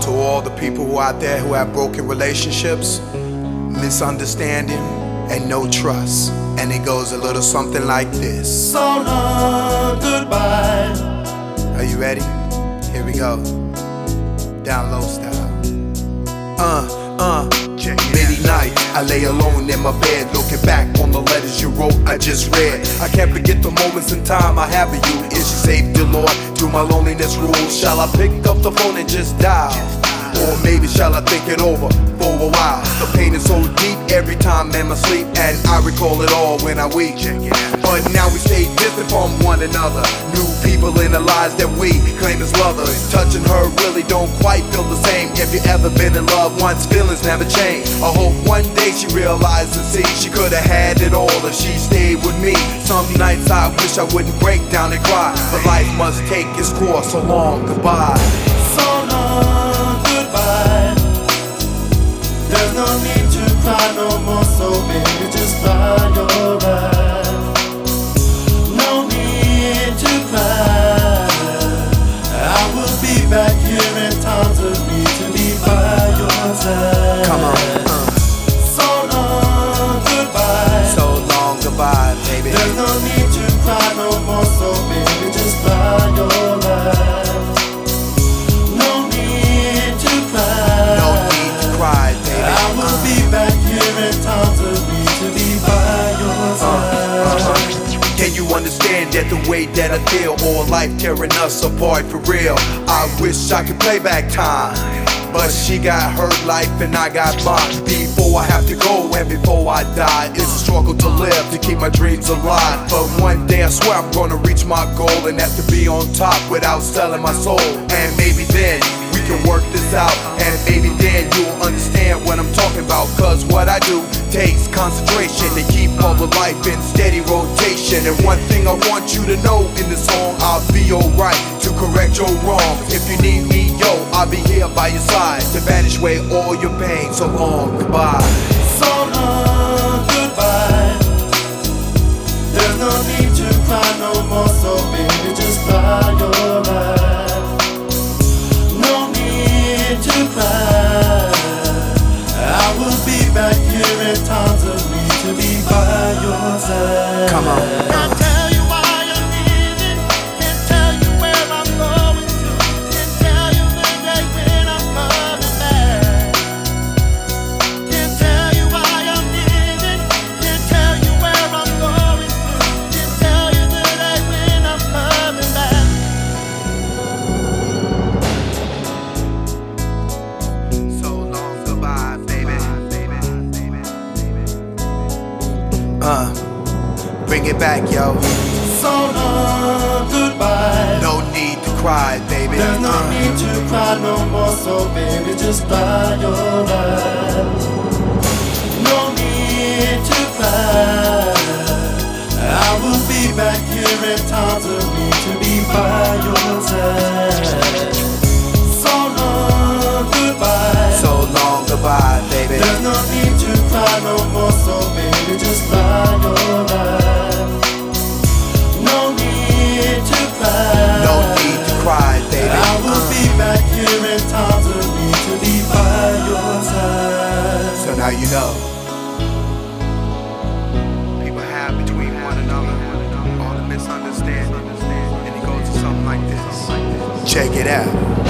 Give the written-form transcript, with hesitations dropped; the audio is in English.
to all the people who out there who have broken relationships, misunderstanding, and no trust. And it goes a little something like this. So long, goodbye. Are you ready? Here we go. Down low style. Many nights I lay alone in my bed, looking back on the letters you wrote I just read. I can't forget the moments in time I have with you. Is you safe, dear Lord? Do my loneliness rule? Shall I pick up the phone and just dial? Or maybe shall I think it over for a while? The pain is so deep every time in my sleep, and I recall it all when I weep. But now we stay distant from one another. New people in the lives that we claim as lovers. Touching her really don't quite feel the same. If you ever been in love once, feelings never change. I hope one day she realizes and sees she could have had it all if she stayed with me. Some nights I wish I wouldn't break down and cry, but life must take its course. So long, goodbye. So long, goodbye. There's no need to cry no more, so baby, just cry your eyes. No need to cry. I will be back here in times of need to be by your side. Come on. So long, goodbye. So long, goodbye, baby. There's no need to cry no more, so baby, just cry your eyes. No need to cry. No need to cry, baby. I will be back here in times of need to be by your side. Can you understand that the way that I feel, all life tearing us apart for real? I wish I could play back time, but she got her life and I got mine. Before I have to go and before I die, it's a struggle to live, to keep my dreams alive. But one day I swear I'm gonna reach my goal, and have to be on top without selling my soul. And maybe then we can work this out, and maybe then you'll understand what I'm talking about. Cause what I do takes concentration to keep all the life in steady rotation. And one thing I want you to know in this song, I'll be alright to correct your wrong. If you need me, yo, I'll be here by your side to vanish away all your pain. So long, goodbye. So long, goodbye. There's no need to cry no more, so baby, just cry your eyes. No need to cry. I will be back here in times of need to be by your side. Come on. Can't tell you why I'm leaving. Can't tell you where I'm going to. Can't tell you the day when I'm coming back. Can't tell you why I'm leaving. Can't tell you where I'm going to. Can't tell you the day when I'm coming back. So long, goodbye, baby. Bring it back, yo. So long, goodbye. No need to cry, baby. There's no need to cry no more, so baby, just cry your eyes. No need to cry. I will be back here in times of need to be by your side. So long, goodbye. So long, goodbye, baby. There's no need to cry no more, so baby, just cry your eyes. No need to cry. No need to cry, baby. I will be back here in times of need to be by your side. So now you know. People have between one another all the misunderstanding, and it goes to something like this. Check it out.